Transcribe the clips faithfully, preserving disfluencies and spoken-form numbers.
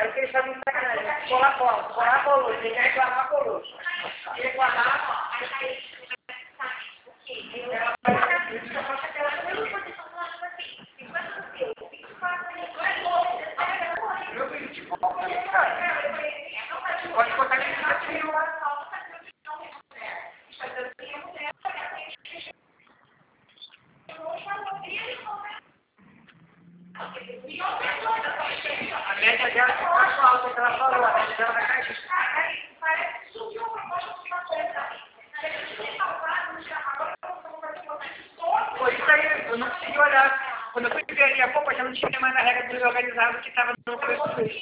Aí o que eles fazem sacanagem? Colar cola, colar colou, tem que reclamar colou. Reclamar, aí pode botar aqui no a média dela é mais alta que ela falou, a média dela vai cair. Foi isso aí, eu não consegui olhar. Quando eu fui ver ali a roupa, já não tinha mais a regra do organizado que estava no preço dele.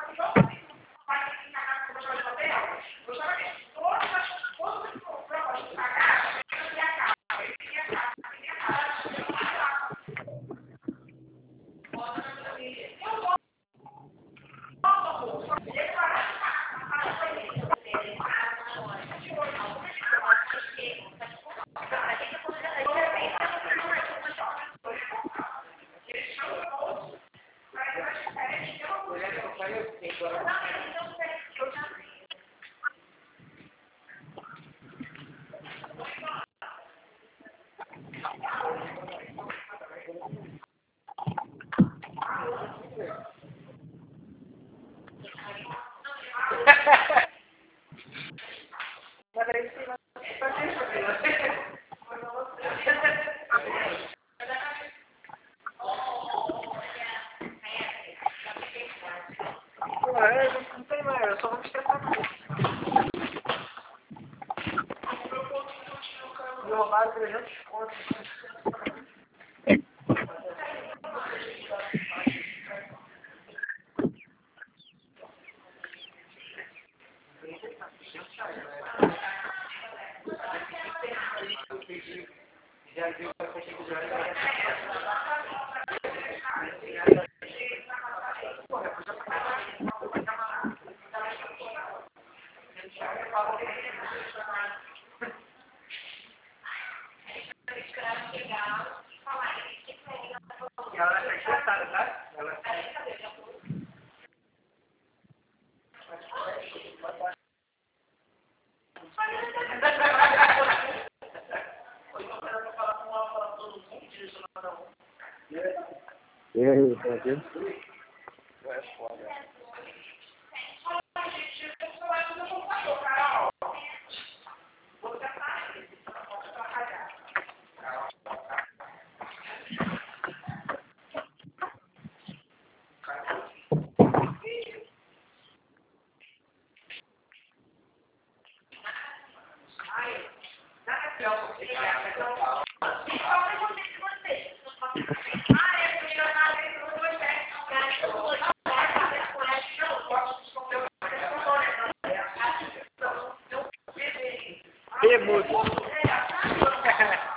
Mas aí sim, mas tá não tem mais, eu só vou me estressar mais. Meu roubaram trezentos contos. Já viu que eu consigo jogar? Ela está estressada, tá? Ela E aí, tá aqui? é foda. Remudo.